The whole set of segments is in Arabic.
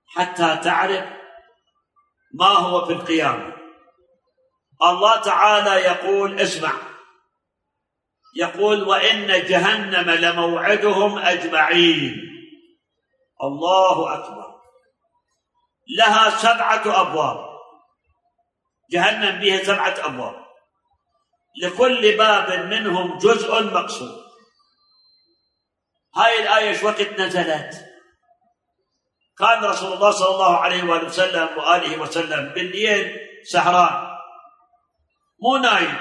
حتى تعرف ما هو في القيامة. الله تعالى يقول اسمع، يقول وإن جهنم لموعدهم أجمعين. الله أكبر. لها 7 أبواب، جهنم بها 7 أبواب، لكل باب منهم جزء مقسوم. هاي الآية ايش وقت نزلت؟ كان رسول الله صلى الله عليه وآله وسلم بالليل سهران مو نايم،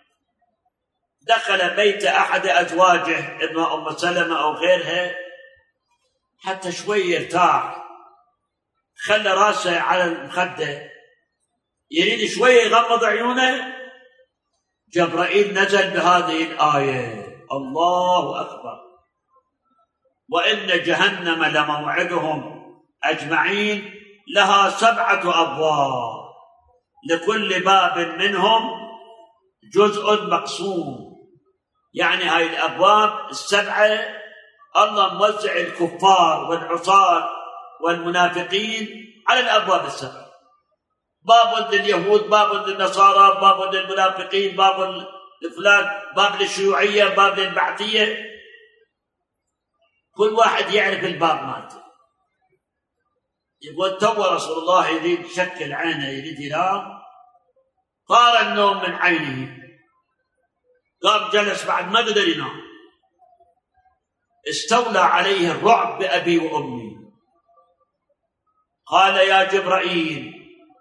دخل بيت أحد أزواجه إما أم سلمة أو غيرها حتى شوي يرتاح، خلى راسه على المخدة يريد شوي يغمض عيونه، جبرائيل نزل بهذه الآية. الله أكبر. وإن جهنم لموعدهم أجمعين لها 7 أبواب، لكل باب منهم جزء مقسوم. يعني هاي الأبواب 7 الله موزع الكفار والعصاة والمنافقين على الأبواب 7، باب لليهود، باب للنصارى، باب للمنافقين، باب لفلان، باب للشيوعية، باب للبعثية. كل واحد يعرف الباب مالته. يقول تو رسول الله يريد يشكل عينه، يريد ينام، طار النوم من عينه، قام جلس بعد ما قدر ينام، استولى عليه الرعب بأبي وأمي. قال يا جبرائيل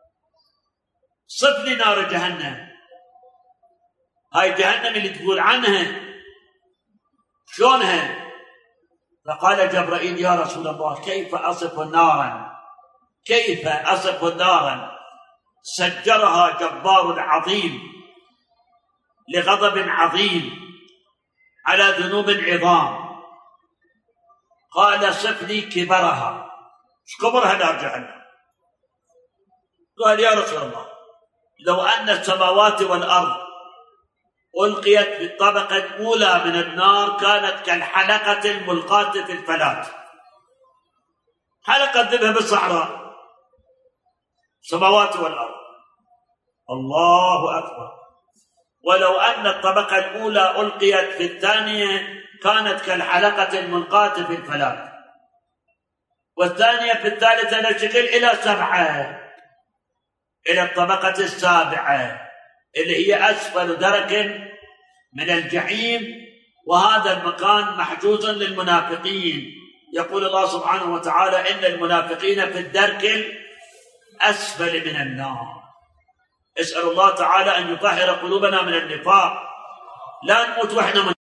صف لي نار جهنم، هاي جهنم اللي تقول عنها شلونها؟ فقال جبرائيل يا رسول الله كيف أصف نارا، كيف أصف نارا سجرها جبار عظيم لغضب عظيم على ذنوب عظام. قال صف لي كبرها، ايش كبرها نار جهنم؟ قال يا رسول الله لو أن السماوات والأرض ألقيت بالطبقة الأولى من النار كانت كالحلقة الملقاة في الفلاة، حلقة ذبها بالصحراء، السماوات والأرض. الله أكبر. ولو أن الطبقة الأولى ألقيت في الثانية كانت كالحلقة الملقاة في الفلاة، والثانية في الثالثة نشكل إلى 7، إلى الطبقة السابعة اللي هي أسفل درك من الجحيم، وهذا المكان محجوز للمنافقين. يقول الله سبحانه وتعالى إن المنافقين في الدرك الأسفل من النار. اسأل الله تعالى أن يطهر قلوبنا من النفاق، لا نموت وإحنا